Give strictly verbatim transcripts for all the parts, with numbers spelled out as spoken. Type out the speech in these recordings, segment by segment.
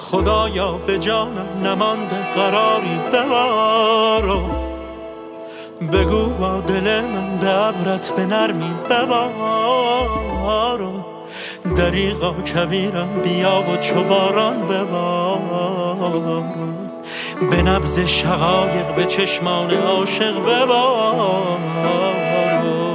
خدایا به جانم نمانده قراری ببارو، بگو با دل من به ابرت به نرمی ببارو، دریغا کویرم بیا و چو باران ببارو، به نبض شقایق به چشمان عاشق ببارو.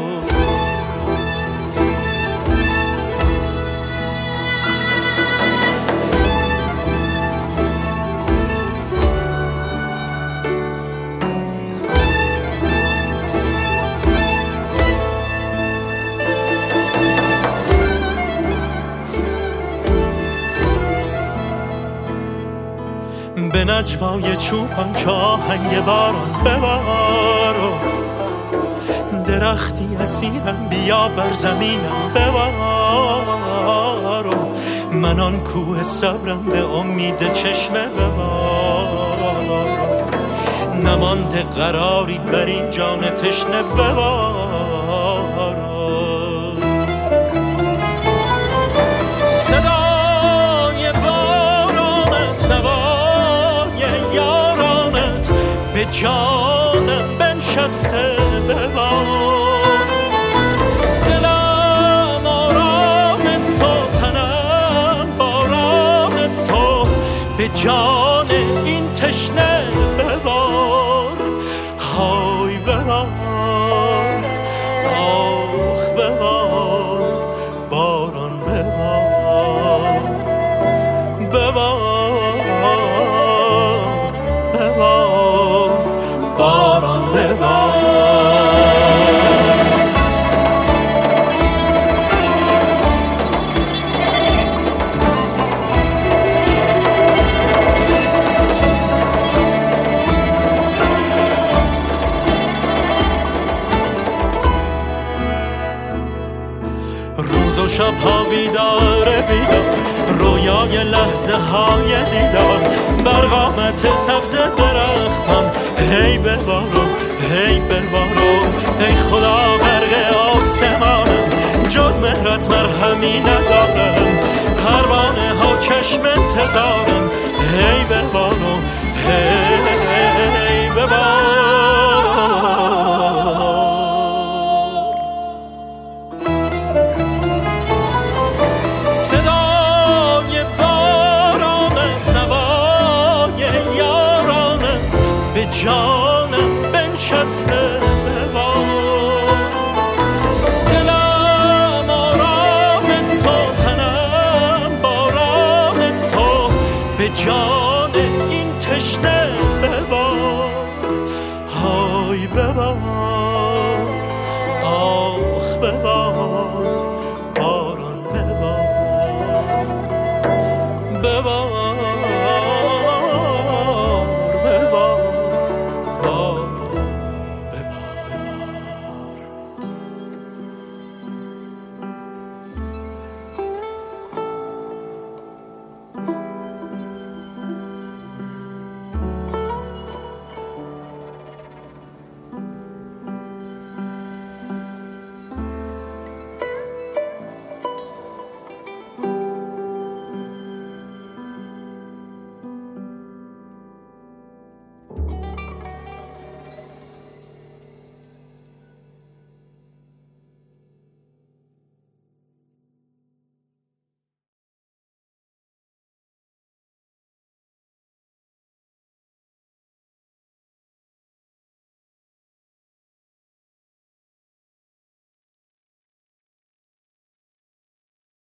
به نجوای چوپان چه آهنگ باران ببارو، درختی اسیرم بیا بر زمینم ببارو، من آن کوه صبرم به امید چشمه ببارو، نمانده قراری بر این جان تشنه ببارو. صدای بارانت نوای یارانت به جانم بنشسته ببار، دلم آرام تو تنم باران تو به جان این تشنه ببار، های ببار آخ ببار باران ببار، ببار ببار باران ببار. روز و شب ها بیدار بیدار، رویای لحظه های دیدار، بر قامت سبز درختان هی ببارو هی ببارو، ای خدا غرق آسمانم جز مهرت مرهمی ندارم، پروانه ها چشم انتظارم هی ببارو هی ببارو. جانم بنشسته ببار، دلم آرام تو تنم باران تو به جان این تشنه ببار، های ببار آخ ببار باران ببار، ببار ببار